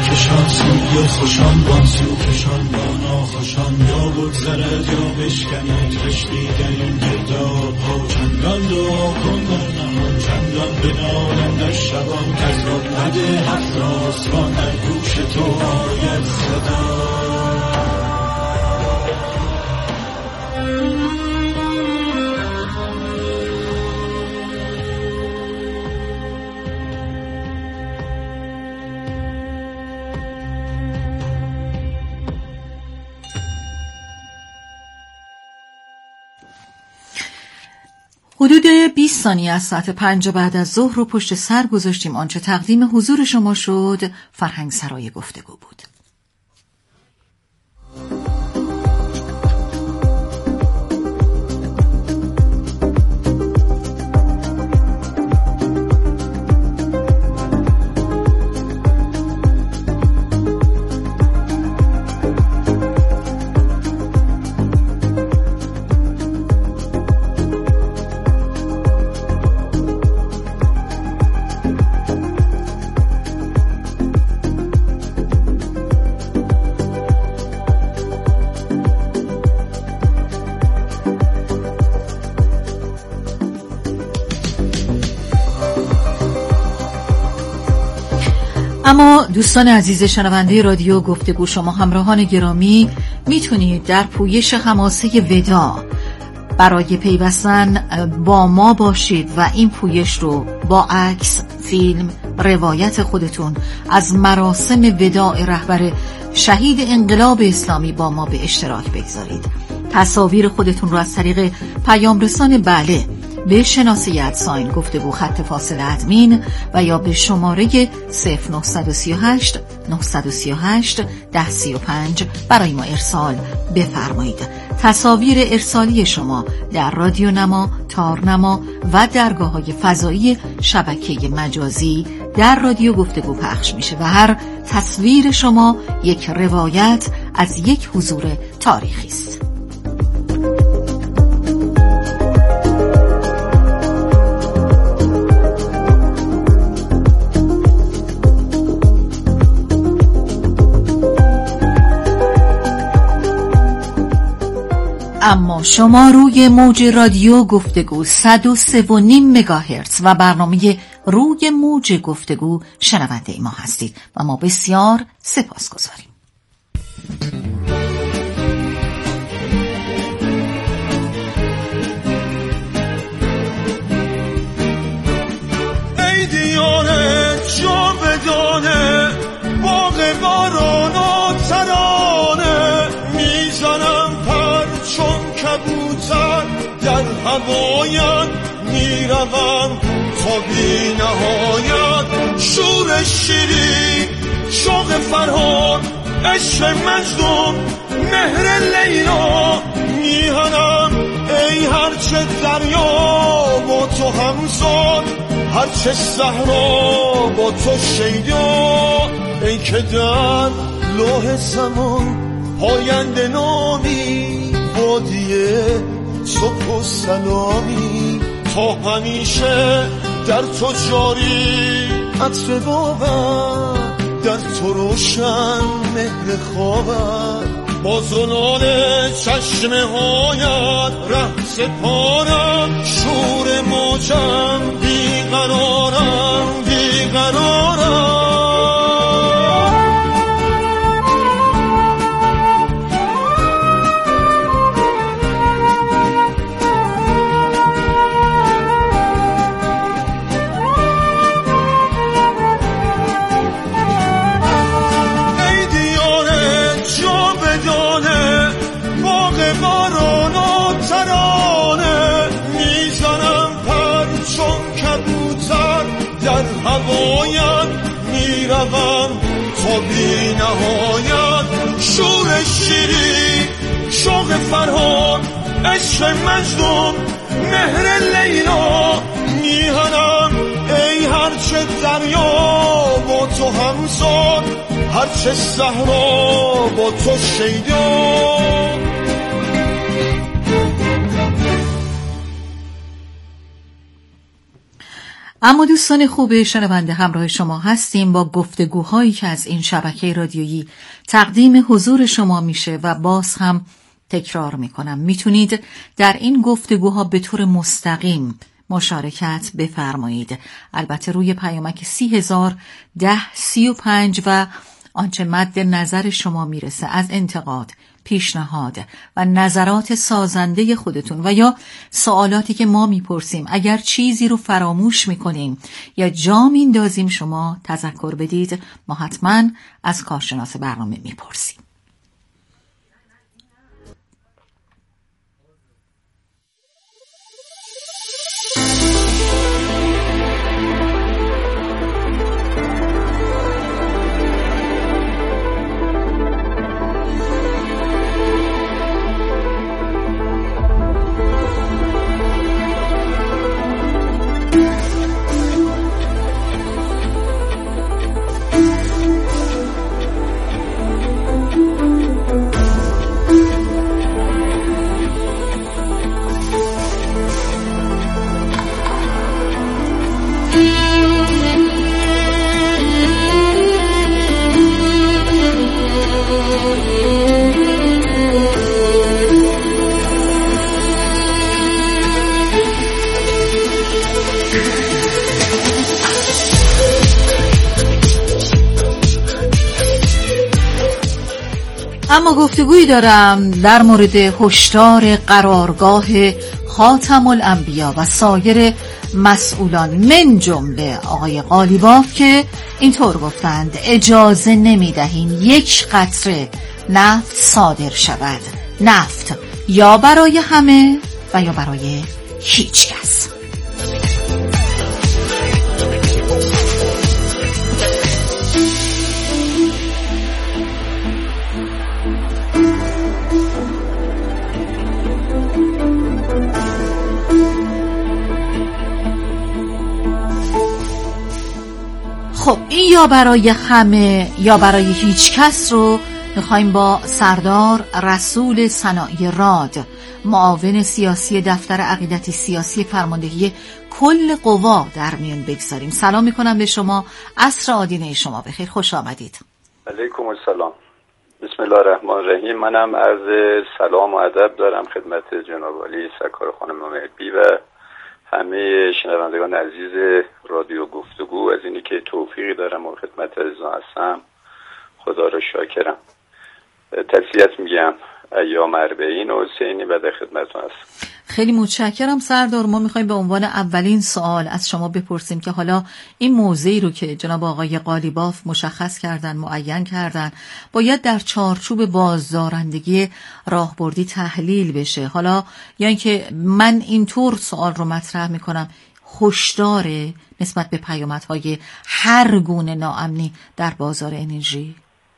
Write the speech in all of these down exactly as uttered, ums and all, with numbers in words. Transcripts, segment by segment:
کشان سوی خوشان بان سو کشان با ناخوشان یا بگذرد یا بشکند کشتی در این گرداب ها چندان دعا کن در نهان چندان بنالم در شبان که از رقد هفت آسمان در گوش تو آید صدا. حدود بیست ثانیه از ساعت پنج بعد از ظهر رو پشت سر گذاشتیم. آنچه تقدیم حضور شما شد فرهنگ سرای گفتگو بود. اما دوستان عزیز شنونده رادیو گفتگو، شما همراهان گرامی میتونید در پویش حماسه وداع برای پیوستن با ما باشید و این پویش رو با عکس، فیلم، روایت خودتون از مراسم وداع رهبر شهید انقلاب اسلامی با ما به اشتراک بگذارید. تصاویر خودتون رو از طریق پیام رسان بله به شناسه ادساین گفتگو خط فاصله ادمین و یا به شماره صفر نه سه هشت نه سه هشت ده سی و پنج برای ما ارسال بفرمایید. تصاویر ارسالی شما در رادیو نما، تارنما و درگاه‌های فضایی شبکه مجازی در رادیو گفتگو پخش میشه و هر تصویر شما یک روایت از یک حضور تاریخی است. اما شما روی موج رادیو گفتگو صد و سه و نیم مگاهرتز و برنامه روی موج گفتگو شنونده ما هستید و ما بسیار سپاسگزاریم. ای دیانه جاودانه باغ باران و ترانه میزنم چون کبوتر در هوایت میروم تا بی نهایت. شور شیرین شوق فرهاد عشق مجنون مهر لیلا میهنم ای هرچه دریا با تو همزاد هرچه صحرا با تو شیدا. ای که در لوح زمان پاینده نامی وادیه صبح و سلامی تا همیشه در تو جاری عطر باور در تو روشن مهر خواهر با زنان چشمه هایت ره سپارم شور موجم بیقرارم بیقرارم. هوایت میروم تا بی نهایت. شور شیرین شوق فرهاد عشق مجنون مهر لیلا میهنم ای هرچه دریا با تو همزاد هرچه صحرا با تو شیدا. اما دوستان خوب شنونده، همراه شما هستیم با گفتگوهایی که از این شبکه رادیویی تقدیم حضور شما میشه و باز هم تکرار میکنم میتونید در این گفتگوها به طور مستقیم مشارکت بفرمایید، البته روی پیامک سی هزار ده سی و پنج و آنچه مد نظر شما میرسه از انتقاد، پیشنهاد و نظرات سازنده خودتون و یا سوالاتی که ما میپرسیم، اگر چیزی رو فراموش میکنیم یا جا میندازیم شما تذکر بدید، ما حتما از کارشناس برنامه میپرسیم. اما گفتگویی دارم در مورد هشدار قرارگاه خاتم الانبیا و سایر مسئولان من جمله آقای قالیباف که اینطور گفتند اجازه نمیدهیم یک قطره نفت صادر شود، نفت یا برای همه و یا برای هیچ کس. خب این یا برای همه یا برای هیچ کس رو میخوایم با سردار رسول صناعی راد، معاون سیاسی دفتر عقیدتی سیاسی فرماندهی کل قوا در میون بگذاریم. سلام میکنم به شما، عصر آدینه شما بخیر، خوش آمدید. علیکم السلام. بسم الله الرحمن الرحیم. منم عرض سلام و ادب دارم خدمت جناب عالی سرکار خانم محبی و همه شنوندگان عزیز رادیو گفتگو از اینی که توفیقی دارم و خدمت عزیزان هستم. خدا رو شاکرم. تسلیت میگم ایام اربعین و حسینی و در خدمتتون هستم. خیلی متشکرم سردار. ما میخوایم به عنوان اولین سوال از شما بپرسیم که حالا این موضعی رو که جناب آقای قالیباف مشخص کردن، معین کردن، باید در چارچوب بازدارندگی راهبردی تحلیل بشه. حالا یا اینکه من اینطور سوال رو مطرح میکنم، هشدار نسبت به پیامدهای هر گونه ناامنی در بازار انرژی؟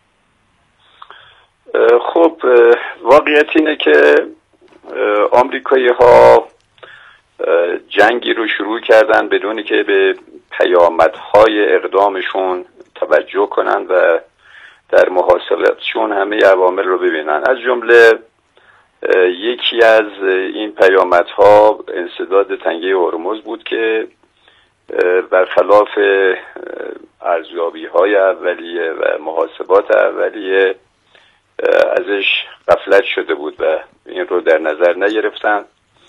خب واقعیت اینه که آمریکایی ها جنگی رو شروع کردن بدونی که به پیامدهای اقدامشون توجه کنن و در محاسباتشون همه عوامل رو ببینن. از جمله یکی از این پیامدها انسداد تنگه هرمز بود که برخلاف ارزیابی‌های اولیه و محاسبات اولیه ازش غفلت شده بود و این رو در نظر نگرفتن.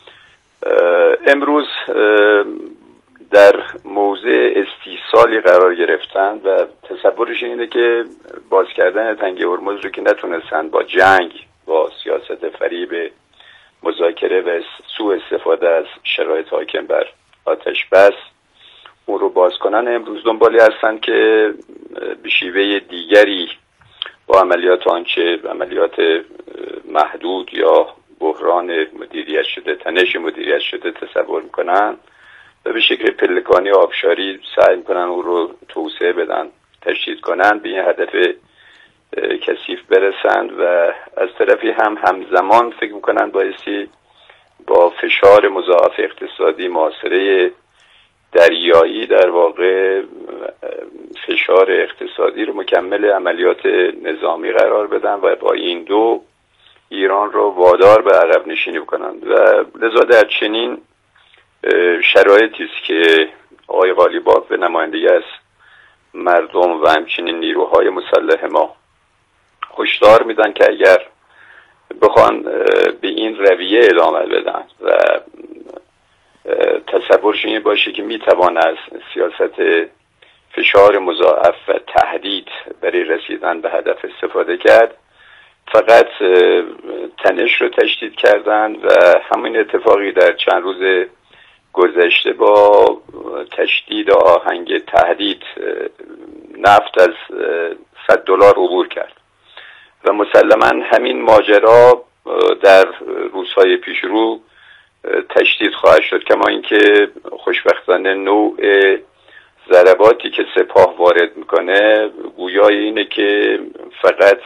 امروز در موضع استیصالی قرار گرفتن و تصورش اینه که باز کردن تنگه هرمز رو که نتونستن با جنگ، با سیاست فریب، مذاکره و سوء استفاده از شرایط حاکم بر آتش بس اون رو باز کنن، امروز دنبالی هستن که به شیوه دیگری با عملیات آنچه عملیات محدود یا بحران مدیریت شده، تنش مدیریت شده تصور میکنن و به شکل پلکانی آبشاری سعی میکنن اون رو توسعه بدن، تشدید کنن، به این هدف کثیف برسند و از طرفی هم همزمان فکر میکنن بایستی با فشار مضاعف اقتصادی معاصره دریایی در واقع فشار اقتصادی رو مکمل عملیات نظامی قرار بدن و با این دو ایران رو وادار به عقب نشینی بکنن و لذا در چنین شرایطی است که آقای قالیباف به نمایندگی از مردم و همچنین نیروهای مسلح ما هشدار میدن که اگر بخوان به این رویه ادامه بدن و تصورشون این باشه که میتوان از سیاست فشار مضاعف و تهدید برای رسیدن به هدف استفاده کرد، فقط تنش رو تشدید کردن و همین اتفاقی در چند روز گذشته با تشدید آهنگ تهدید نفت از صد دلار عبور کرد و مسلماً همین ماجرا در روزهای پیش رو تشدید خواهد شد، کما اینکه خوشبختانه نوع ضرباتی که سپاه وارد میکنه گویای اینه که فقط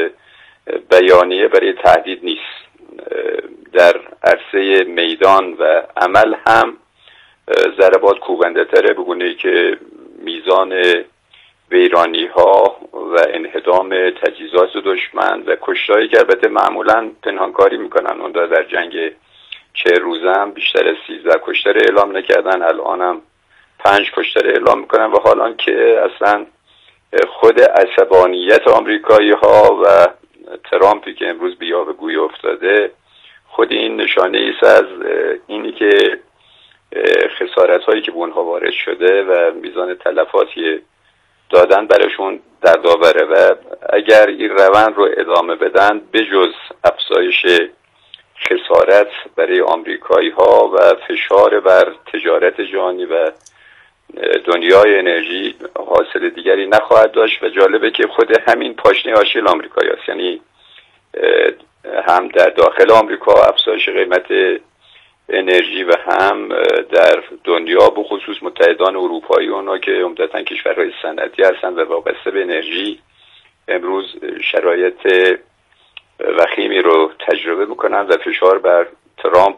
بیانیه برای تهدید نیست، در عرصه میدان و عمل هم ضربات کوبنده تره، بگونه که میزان ویرانی ها و انهدام تجهیزات دشمن و کشتاری که البته معمولا پنهانکاری میکنن، اون در جنگ چه روزه هم بیشتر از سیزده کشتار اعلام نکردن، الان هم پنج کشتار اعلام میکنن و حالا که اصلا خود عصبانیت آمریکایی ها و ترامپی که امروز بیا به گوی افتاده، خود این نشانه ایست از اینی که خسارت هایی که به اونها وارد شده و میزان تلفاتی دادن براشون دردآوره و اگر این روند رو ادامه بدن بجز افزایش خسارت برای آمریکایی ها و فشار بر تجارت جهانی و دنیای انرژی حاصل دیگری نخواهد داشت و جالبه که خود همین پاشنه آشیل آمریکایی هست، یعنی هم در داخل آمریکا افزایش قیمت انرژی و هم در دنیا به خصوص متحدان اروپایی اونا که عمدتاً کشورهای صنعتی هستن و وابسته به انرژی امروز شرایط وخیمی رو تجربه میکنن و فشار بر ترامپ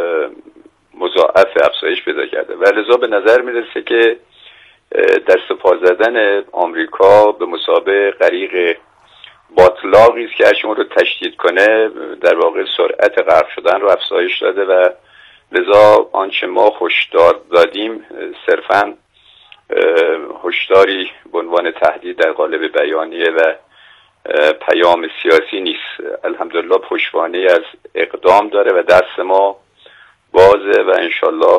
مضاعف افزایش پیدا کرده و لذا به نظر میرسه که دست و پا زدن آمریکا به مثابه غریق باطلاقی است که هرچی اون رو تشدید کنه در واقع سرعت غرق شدن رو افزایش داده و لذا آنچه ما هشدار دادیم صرفاً هشداری به عنوان تهدید در قالب بیانیه و پیام سیاسی نیست. الحمدلله پشتوانه از اقدام داره و دست ما بازه و انشالله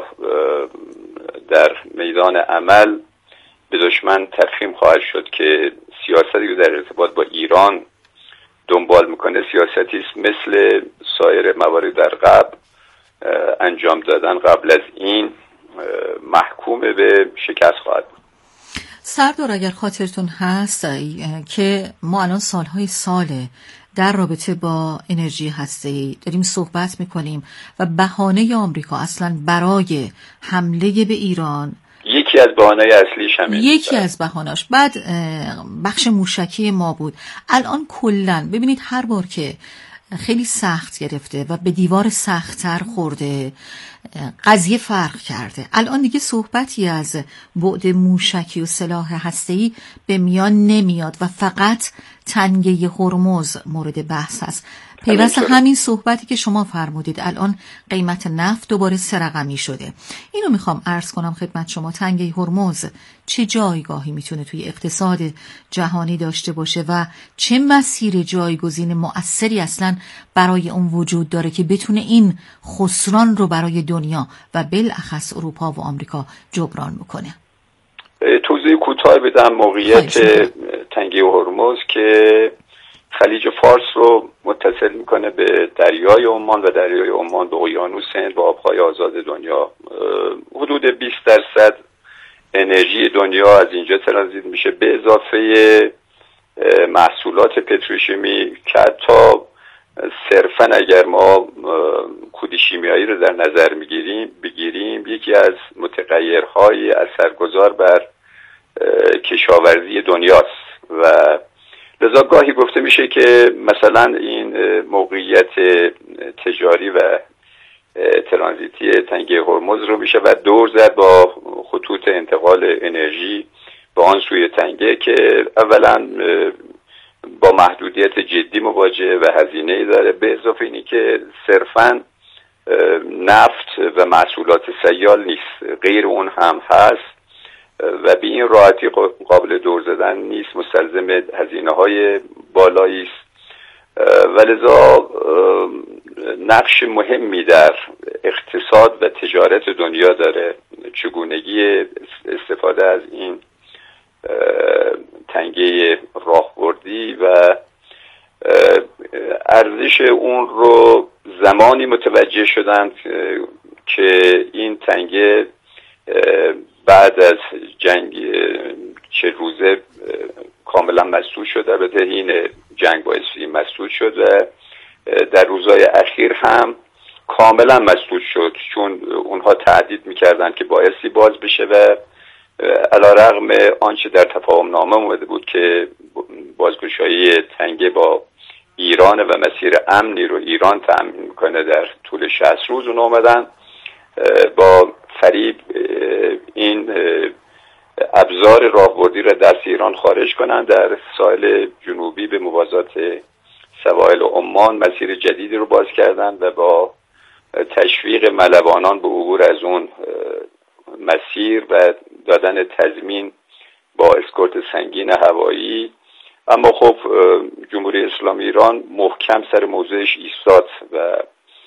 در میدان عمل به دشمن تفهیم خواهد شد که سیاستی که در ارتباط با ایران دنبال میکنه سیاستی است مثل سایر موارد در قبل انجام دادن قبل از این محکوم به شکست خواهد بود. سردار اگر خاطرتون هست که ما الان سالهای ساله در رابطه با انرژی هسته‌ای داریم صحبت میکنیم و بهانه آمریکا اصلا برای حمله به ایران یکی از بهانه‌های اصلیش همین یکی از بهانه‌اش بعد بخش موشکی ما بود. الان کلاً ببینید هر بار که خیلی سخت گرفته و به دیوار سخت‌تر خورده قضیه فرق کرده. الان دیگه صحبتی از بعد موشکی و سلاح هسته‌ای به میان نمیاد و فقط تنگه هرمز مورد بحث هست. پیوسته همین صحبتی که شما فرمودید الان قیمت نفت دوباره سه رقمی شده. اینو میخوام عرض کنم خدمت شما، تنگه هرمز چه جایگاهی میتونه توی اقتصاد جهانی داشته باشه و چه مسیر جایگزین مؤثری اصلا برای اون وجود داره که بتونه این خسران رو برای دنیا و بالاخص اروپا و آمریکا جبران بکنه. توضیح کوتاه بدم. موقعیت تنگه هرمز که خلیج فارس رو متصل میکنه به دریای عمان و دریای عمان به اقیانوس هند و آبهای آزاد دنیا. حدود بیست درصد انرژی دنیا از اینجا ترانزیت میشه به اضافه محصولات پتروشیمی که حتی صرفا اگر ما کود شیمیایی رو در نظر میگیریم بگیریم یکی از متغیرهای اثرگذار بر کشاورزی دنیاست و لذا گاهی گفته میشه که مثلا این موقعیت تجاری و ترانزیتی تنگه هرمز رو میشه و دور زد با خطوط انتقال انرژی به آن سوی تنگه که اولا با محدودیت جدی مواجه و هزینه‌ای داره، به اضافه اینی که صرفاً نفت و محصولات سیال نیست، غیر اون هم هست و به این راحتی قابل دور زدن نیست، مستلزم هزینه‌های بالایی است و لذا نقش مهمی در اقتصاد و تجارت دنیا داره. چگونگی استفاده از این تنگه راهبردی و ارزش اون رو زمانی متوجه شدند که این تنگه بعد از جنگ چه روزه کاملا مسدود شد. البته این جنگ باعثی مسدود شد و در روزهای اخیر هم کاملا مسدود شد، چون اونها تهدید میکردن که بایستی باز بشه و علیرغم آنچه در تفاهم نامه اومده بود که بازگشایی تنگه با ایران و مسیر امنی رو ایران تأمین میکنه در طول شصت روز، اون اومدن با فریب این ابزار راهبردی را دست ایران خارج کنند، در ساحل جنوبی به موازات سواحل عمان مسیر جدیدی رو باز کردند و با تشویق ملوانان به عبور از اون مسیر و دادن تضمین با اسکورت سنگین هوایی. اما خب جمهوری اسلامی ایران محکم سر موضعش ایستاد و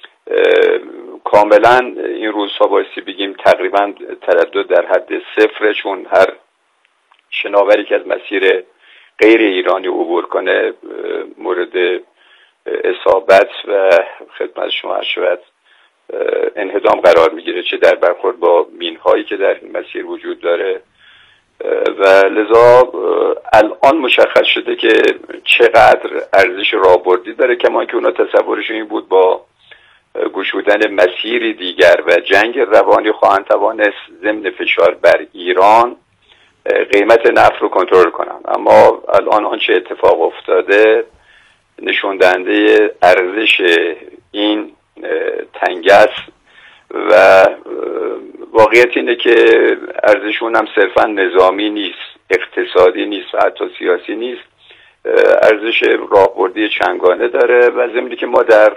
کاملا این روزها بایستی بگیم تقریبا تردد در حد صفر، چون هر شناوری که از مسیر غیر ایرانی عبور کنه مورد اصابت و خدمت شما شود انهدام قرار میگیره، چه در برخورد با مینهایی که در این مسیر وجود داره و لذا الان مشخص شده که چقدر ارزش راهبردی داره، کما که اونا تصورشون این بود با گشودن مسیری دیگر و جنگ روانی خواهند توانست ضمن فشار بر ایران قیمت نفت رو کنترل کنن. اما الان آنچه اتفاق افتاده نشون دهنده ارزش این تنگه است و واقعیت اینه که ارزش اون هم صرفا نظامی نیست، اقتصادی نیست و حتی سیاسی نیست، ارزش راهبردی چندگانه داره و ضمنی که ما در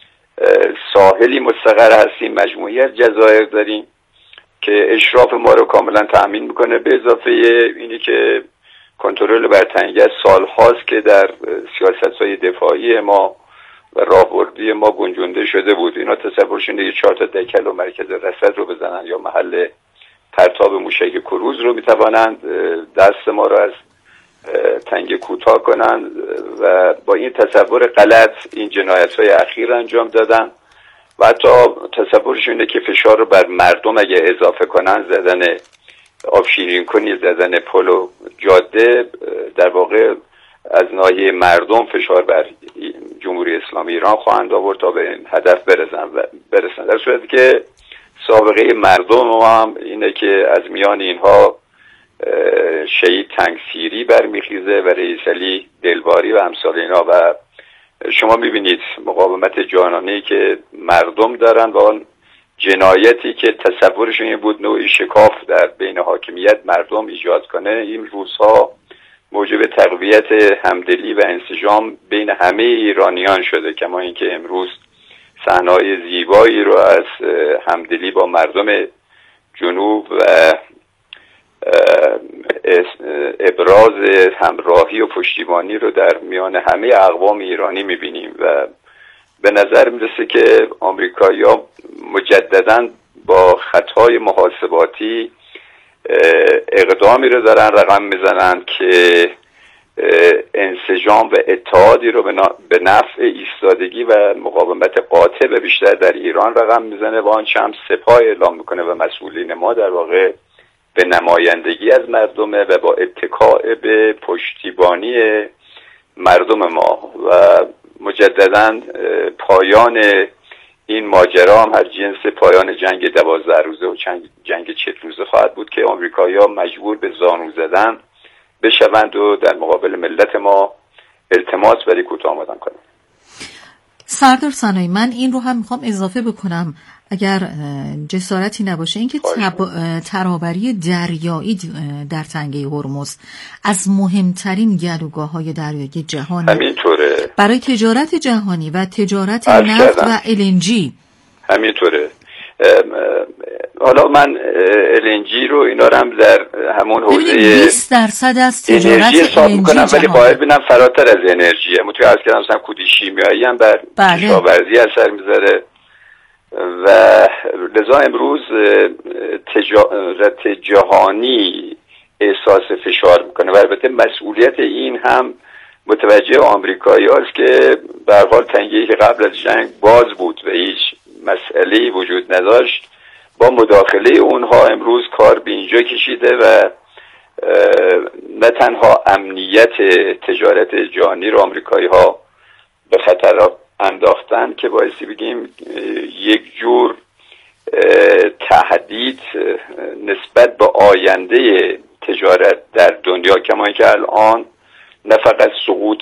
ساحلی مستقر هستیم، مجموعی از جزایر داریم که اشراف ما رو کاملا تأمین میکنه، به اضافه اینی که کنترل بر تنگه سال هاست که در سیاست‌های دفاعی ما و راهبردی ما گنجونده شده بود. اینا تصورشون دیگه چهار تا دکل و مرکز رصد رو بزنن یا محل پرتاب موشک کروز رو میتوانند دست ما رو از تنگه کوتاه کنن و با این تصور غلط این جنایت‌های اخیر انجام دادن و حتی تصورشون اینه که فشار رو بر مردم اگه اضافه کنن، زدن آبشیرین کنی، زدن پل و جاده، در واقع از ناحیه مردم فشار بر جمهوری اسلامی ایران خواهند آورد تا به این هدف برسن و برسن در صورتی که سابقه مردم ما هم اینه که از میان اینها شهید تنگسیری برمیخیزه و رئیس علی دلباری و امثال اینا و شما میبینید مقاومت جانانه‌ای که مردم دارن و آن جنایتی که تصورشون این بود نوعی شکاف در بین حاکمیت مردم ایجاد کنه، این روزها موجب تقویت همدلی و انسجام بین همه ایرانیان شده، کما اینکه امروز صحنه‌های زیبایی رو از همدلی با مردم جنوب و ابراز همراهی و پشتیبانی رو در میان همه اقوام ایرانی میبینیم و به نظر میرسه که آمریکایی‌ها مجدداً با خطای محاسباتی اقدامی رو دارن رقم میزنن که انسجام و اتحادی رو به نفع ایستادگی و مقاومت قاطع به بیشتر در ایران رقم میزنه و آنچه هم سپاه اعلام میکنه و مسئولین ما در واقع به نمایندگی از مردمه و با اتکاء به پشتیبانی مردم ما و مجدداً پایان این ماجرا هم هر جنس پایان جنگ دوازده روزه و جنگ چهل روزه خواهد بود که آمریکایی‌ها مجبور به زانو زدن بشوند و در مقابل ملت ما التماس ولی کوتاه آمدن کنند. سردار سنایی، من این رو هم میخوام اضافه بکنم اگر جسارتی نباشه اینکه تب... ترابری دریایی در تنگه هرمز از مهمترین گلوگاه‌های دریایی جهان همینطوره برای تجارت جهانی و تجارت نفت و ال ان جی. همینطوره. حالا من ال ان جی رو اینا رو هم در همون حوزه بیست درصد از تجارت انرژی حساب میکنم، ولی جهان. باید ببینم فراتر از انرژیه. متوجه از کردم مثلا کودی شیمیایی هم بر بله. کشاورزی اثر میذاره و لذا امروز تجارت جهانی احساس فشار میکنه و البته مسئولیت این هم متوجه آمریکایی هاست که به هر حال تنگه‌ای که قبل از جنگ باز بود و هیچ مسئله‌ای وجود نداشت، با مداخله اونها امروز کار به اینجا کشیده و نه تنها امنیت تجارت جهانی رو آمریکایی ها به خطر انداختن که بایستی بگیم یک جور تهدید نسبت به آینده تجارت در دنیا، کما اینکه الان نه فقط سقوط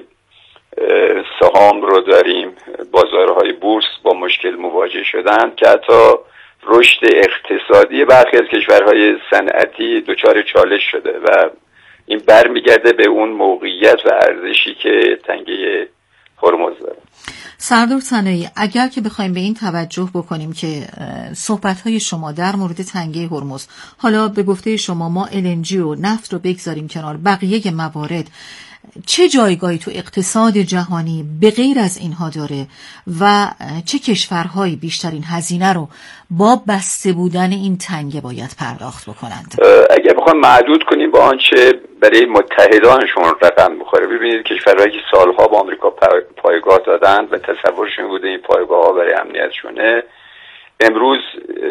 سهام رو داریم، بازارهای بورس با مشکل مواجه شدن، که حتی رشد اقتصادی برخی از کشورهای صنعتی دچار چالش شده و این برمیگرده به اون موقعیت و ارزشی که تنگه هرمز داره. سردار صناعی، اگر که بخوایم به این توجه بکنیم که صحبت‌های شما در مورد تنگه هرمز، حالا به گفته شما ما ال ان جی و نفت رو بگذاریم کنار، بقیه موارد چه جایگاهی تو اقتصاد جهانی به غیر از اینها داره و چه کشورهایی بیشترین هزینه رو با بسته بودن این تنگه باید پرداخت بکنند؟ اگر بخوام محدود کنیم با آنچه برای متحدانشون رقم میخوره، ببینید کشورهایی که سالها با آمریکا پایگاه دادن و تصورشون بوده این پایگاه ها برای امنیتشونه، امروز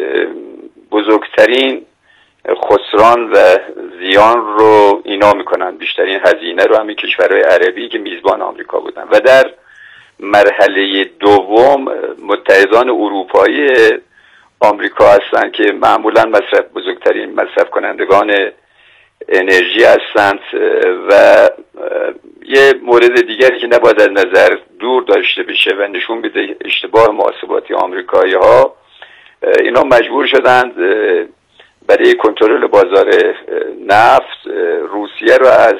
بزرگترین خسران و زیان رو اینا میکنن، بیشترین هزینه رو همین کشورهای عربی که میزبان آمریکا بودن. و در مرحله دوم متحدان اروپایی آمریکا هستند که معمولا مصرف بزرگترین مصرف کنندگان انرژی هستند. و یه مورد دیگری که نباید از نظر دور داشته بشه و نشون میده اشتباه محاسباتی آمریکایی ها، اینا مجبور شدند برای کنترل بازار نفت روسیه رو از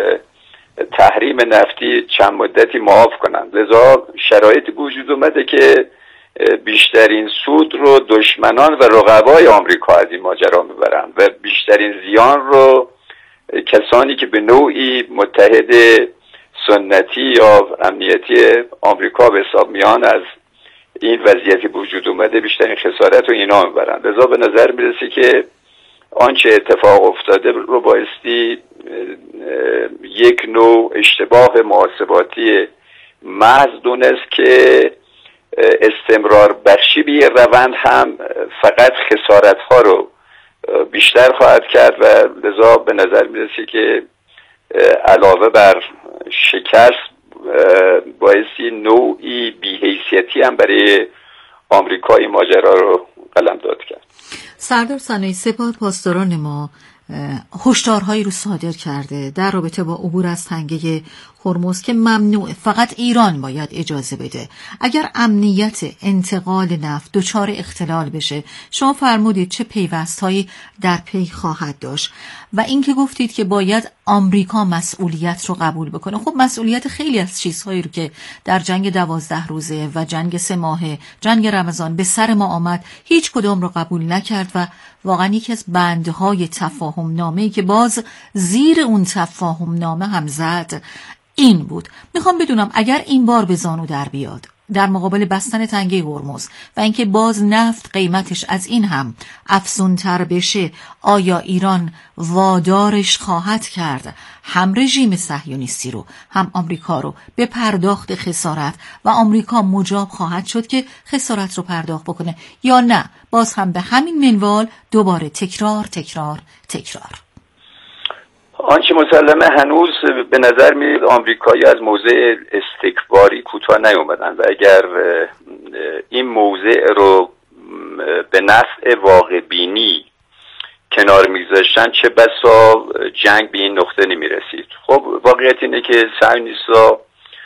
تحریم نفتی چند مدتی معاف کنند. لذا شرایطی وجود اومده که بیشترین سود رو دشمنان و رقبای آمریکا از این ماجرا میبرند و بیشترین زیان رو کسانی که به نوعی متحد سنتی یا امنیتی آمریکا به حساب میان از این وضعیتی وجود اومده بیشترین خسارت رو اینا میبرند. لذا به نظر میرسه که آنچه اتفاق افتاده رو بایستی یک نوع اشتباه محاسباتی محض دونست که استمرار بخشی به یه روند هم فقط خسارت ها رو بیشتر خواهد کرد و لذا به نظر میرسه که علاوه بر شکست بایستی نوعی بی‌حیثیتی هم برای آمریکایی ماجرا رو قلمداد کرد. سردار صناعی، سپاه پاسداران ما هشدارهایی رو صادر کرده در رابطه با عبور از تنگه هرمز که ممنوع، فقط ایران باید اجازه بده. اگر امنیت انتقال نفت دچار اختلال بشه، شما فرمودید چه پیوستهایی در پی خواهد داشت و اینکه گفتید که باید آمریکا مسئولیت رو قبول بکنه. خب مسئولیت خیلی از چیزهایی رو که در جنگ دوازده روزه و جنگ سه ماهه، جنگ رمضان به سر ما آمد، هیچ کدام رو قبول نکرد و واقعا یکی از بندهای تفاهم نامه‌ای که باز زیر اون تفاهم نامه هم زد این بود. میخوام بدونم اگر این بار به زانو در بیاد در مقابل بستن تنگه هرمز و اینکه باز نفت قیمتش از این هم افزونتر بشه، آیا ایران وادارش خواهد کرد هم رژیم صهیونیستی رو هم آمریکا رو به پرداخت خسارت و آمریکا مجاب خواهد شد که خسارت رو پرداخت بکنه، یا نه باز هم به همین منوال دوباره تکرار تکرار تکرار؟ آنچه مسلمه هنوز به نظر میاد آمریکایی از موضع استکباری کوتاه نیومدن و اگر این موضع رو به نفع واقع بینی کنار میگذاشتن چه بسا جنگ به این نقطه نمیرسید. خب واقعیت اینه که صهیونیست‌ها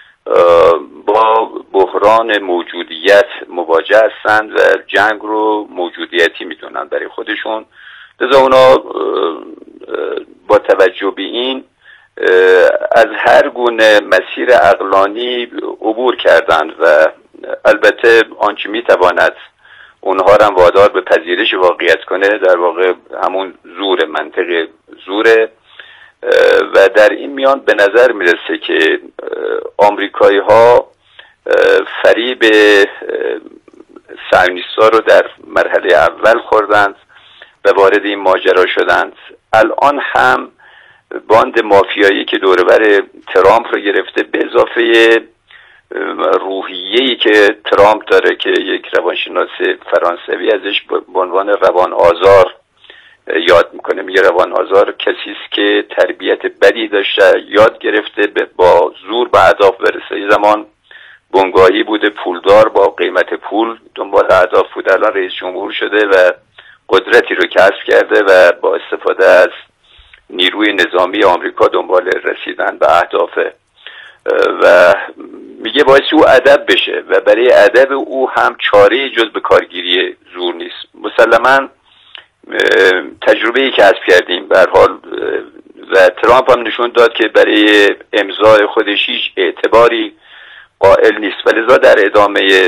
با بحران موجودیت مواجه هستند و جنگ رو موجودیتی میدونن برای خودشون. لذا اونا با توجه به این از هر گونه مسیر عقلانی عبور کردند و البته آنچه میتواند اونها رو هم وادار به پذیرش واقعیت کنه، در واقع همون زور، منطق زوره. و در این میان به نظر میرسه که آمریکایی ها فریب صهیونیست‌ها رو در مرحله اول خوردند و وارد این ماجرا شدند. الان هم باند مافیایی که دور و بر ترامپ رو گرفته، به اضافه روحیه‌ای که ترامپ داره که یک روانشناس فرانسوی ازش به عنوان روان آزار یاد میکنه، میگه روان آزار کسی است که تربیت بدی داشته، یاد گرفته با زور به اهداف برسه. یه زمان بنگاهی بوده، پولدار، با قیمت پول دنبال اهداف بوده، الان رئیس جمهور شده و قدرتی رو کسب کرده و با استفاده از نیروی نظامی آمریکا دنبال رسیدن به اهدافه و میگه باعث او ادب بشه و برای ادب او هم چاره جز به کارگیری زور نیست. مسلماً تجربه‌ای کسب کردیم به هر حال و ترامپ هم نشون داد که برای امضای خودش هیچ اعتباری قائل نیست و لذا در ادامه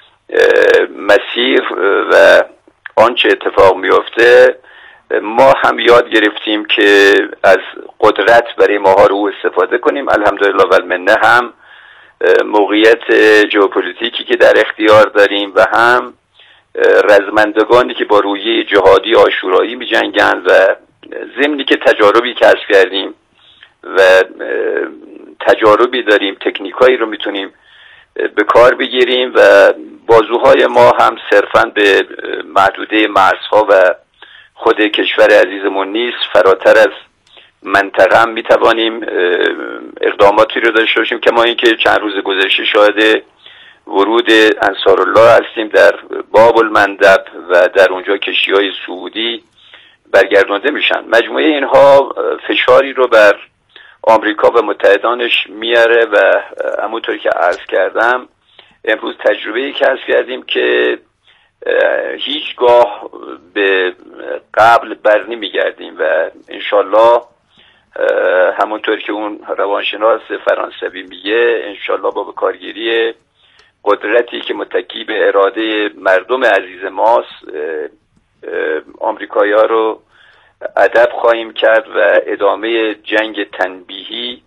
مسیر و آنچه اتفاق میفته ما هم یاد گرفتیم که از قدرت برای مهار او استفاده کنیم. الحمدلله و المنه هم موقعیت ژئوپلیتیکی که در اختیار داریم و هم رزمندگانی که با روحیه جهادی آشورایی می جنگن و ضمنی که تجاربی کسب کردیم و تجاربی داریم، تکنیکایی رو میتونیم به کار بگیریم و بازوهای ما هم صرفاً به محدوده مرزها و خود کشور عزیزمون نیست، فراتر از منطقه هم میتوانیم اقداماتی رو داشته باشیم. کما اینکه چند روز گذشته شاهد ورود انصارالله هستیم در باب المندب و در اونجا کشتی‌های سعودی برگردانده میشن. مجموعه اینها فشاری رو بر آمریکا و متحدانش میاره و همونطور که عرض کردم امروز تجربه‌ای کسب کردیم که هیچگاه به قبل بر نمیگردیم و انشالله همونطور که اون روانشناس فرانسوی میگه انشالله با بکارگیری قدرتی که متکی به اراده مردم عزیز ماست آمریکایی‌ها رو ادب خواهیم کرد و ادامه جنگ تنبیهی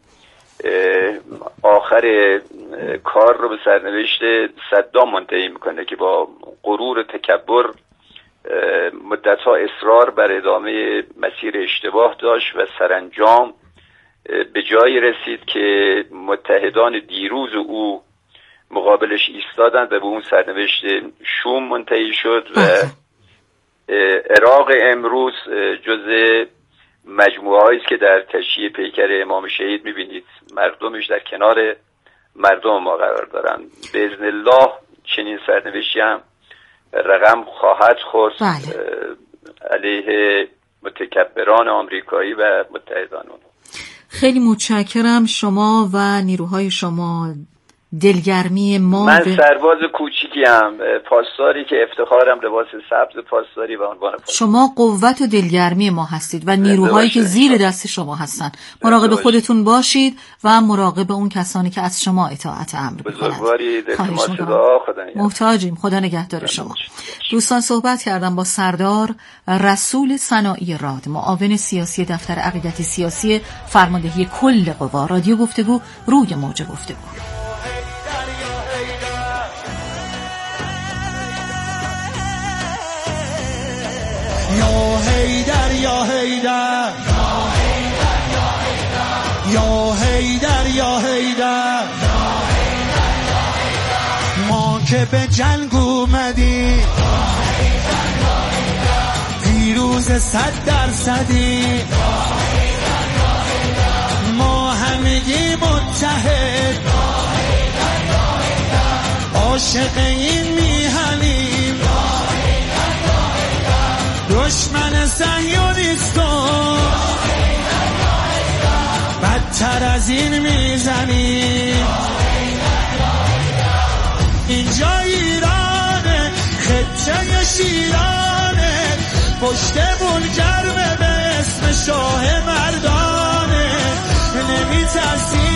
آخر کار رو به سرنوشت صدام منتهی میکنه که با غرور و تکبر مدتها اصرار بر ادامه مسیر اشتباه داشت و سرانجام به جایی رسید که متحدان دیروز او مقابلش ایستادند و به اون سرنوشت شوم منتهی شد و عراق امروز جزء مجموعه هایی است که در تشییع پیکر امام شهید میبینید مردمش در کنار مردم ما قرار دارن. به اذن الله چنین سرنوشتی هم رقم خواهد خورد علیه متکبران آمریکایی و متحدان اونها. خیلی متشکرم. شما و نیروهای شما دلگرمی ما. من سرباز کوچیکی ام، پاسداری که افتخارم لباس سبز پاسداری و عنوان پاسداری. شما قوت و دلگرمی ما هستید و نیروهایی که زیر دست شما هستن. مراقب خودتون باشید و مراقب اون کسانی که از شما اطاعت امر میکنند. محتاجیم. خدا نگهدار شما. دوستان صحبت کردم با سردار رسول صناعی راد، معاون سیاسی دفتر عقیدتی سیاسی فرماندهی کل قوا. رادیو گفتگو روی موج گفتگو. یا حیدر یا حیدر یا حیدر یا حیدر ما که به جنگ اومدیم پیروز صد درصدی، ما همگی متحد عاشق این میهنیم، دشمن صهیونیستان بدتر از این میزنیم. اینجا ایرانه، خطه شیرانه، پشتمون گرمه به اسم شاه مردانه، نمیترسیم